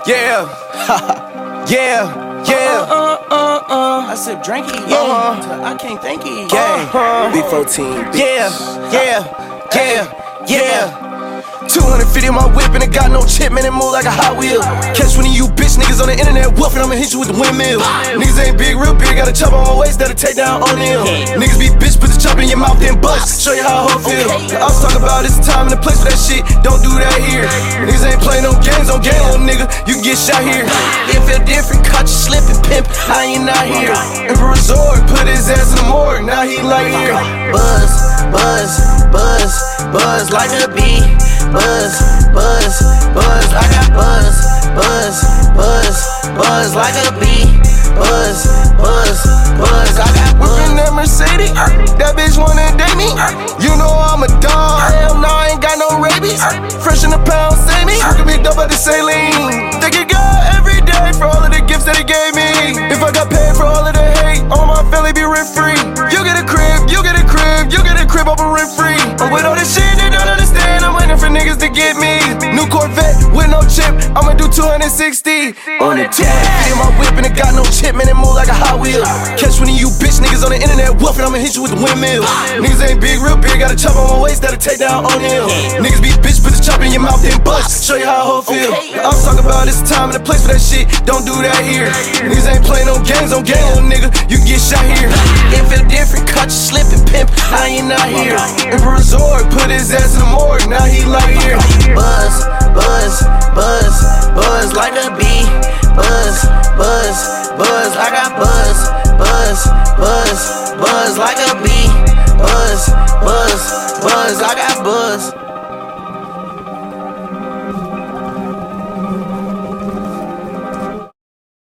Yeah, yeah, yeah. I said drinky, yeah. I can't think it. Gang, B14, yeah, yeah, yeah, yeah. 250 in my whip and it got no chip, man, it move like a Hot Wheel. Catch one of you bitch niggas on the internet wolfing, I'ma hit you with the windmill. Niggas ain't big, real big, got a chop on my waist that'll take down on them. Niggas be bitch, put the chop in your mouth, then bust. Show you how a hoe feel. I was talking about it's the time and the place for that shit, don't do that here. Niggas ain't playing no games on game, little nigga, you can get shot here. It feel different, caught you slipping, pimp, I ain't not here. Emperor Resort, put his ass in the morgue, now he like here. Buzz, buzz, buzz, buzz like a bee. Buzz, buzz, buzz, I got buzz, buzz, buzz, buzz like a bee. Buzz, buzz, buzz, I got buzz. Whippin' that Mercedes, that bitch wanna date me. You know I'm a dog, hell no, I ain't got no rabies. Fresh in the pound, say me, workin' big dope at the saline. Thank you God every day for all of the gifts that he gave me. If I got paid for all of the hate, all my family be rent free. You get a crib, you get a crib, you get a crib over rent free. I'm with all this shit they don't understand, I'm waiting for niggas to get me. New Corvette with no chip, I'ma do 260 on the 250 in my whip and it got no chip, man, it move like a Hot Wheel. Catch one of you bitch niggas on the internet wolfing, I'ma hit you with the windmill. Niggas ain't big, real big, got a chop on my waist that'll take down on him. Niggas be bitch, put the chop in your mouth, then bust. Show you how a hoe feel. I was talking about it's the time and the place for that shit, don't do that here. Niggas ain't playing no games on game, little nigga, you can get shot here. It feel different, caught you slipping, pimp, I ain't not here. Emperor Resort, put his ass in the morgue, now he like here. Buzz, buzz, buzz, buzz like a bee. Buzz, buzz, buzz, I got buzz, buzz, buzz, buzz like a